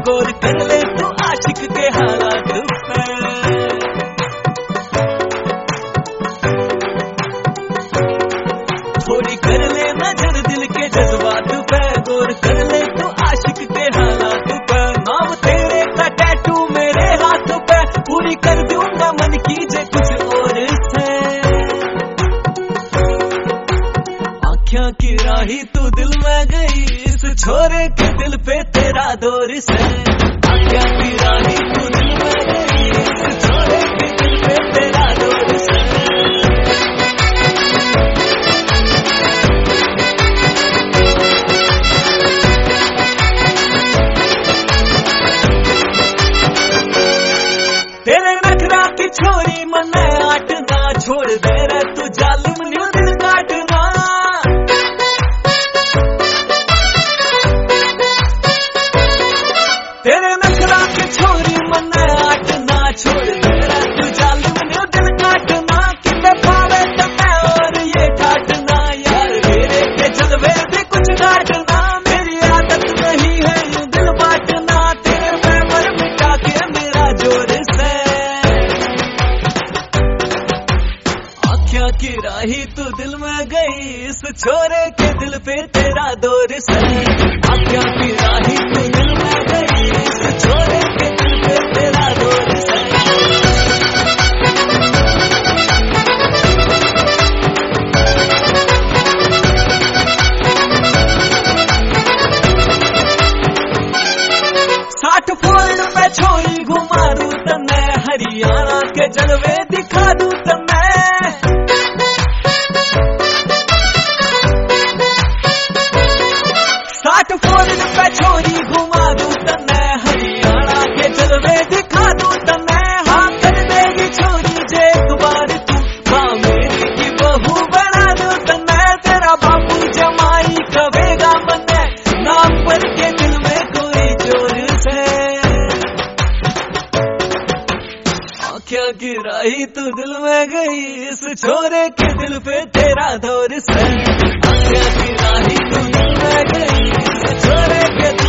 गौर कर ले तू आशिक के हालात पे। थोड़ी कर ले नजर दिल के जज्बात पे, गौर कर ले तू आशिक के हालात पे। नाम तेरे का टैटू मेरे हाथ पे, पूरी कर दूंगा मन कीजे कुछ और से। आँखों की राही तू दिल में गई, इस छोरे के दिल पे तेरा दौर से। आँखों की राही तू दिल में गई, इस छोरे के दिल पे तेरा दौर से। तेरे नखरा की छोरी मन आटना, छोड़ दे रे तू जालिम न्यू दिल काटना। तेरे नखरा की छोरी मन आटना, छोड़ दे रे तू जालिम न्यू दिल काटना। कितने पावे तो मैं और ये काटना, यार मेरे के जलवे भी कुछ काटना। मेरी आदत नहीं है यूं दिल बांटना, तेरे पैर मिटा के मेरा जोर से। आँखों की राही तू दिल में गई, इस छोरे के दिल पे तेरा दौर से। आँखों की राही तू दिल में गई, इस छोरे के दिल पे तेरा दौर से। साठ फोल्ड में छोरी घुमा दूं तन्ने, हरियाणा के जलवे दिखा दूं तन्ने। साठ फोल्ड पे छोरी घुमा दूं तन्ने, हरियाणा के जलवे दिखा दूं तन्ने। हाँ कर देगी छोरी जे एक बार तू, हाँ मेरी की बहू बना दूं तन्ने। तेरा बापू जमाई कवेगा मन्ने, नाम पर के दिल में कोई जोर से। आँखों की राही तू दिल में गई, इस छोरे के दिल पे तेरा दौर से। आँखों की राही तू दिल में गई, इस छोरे के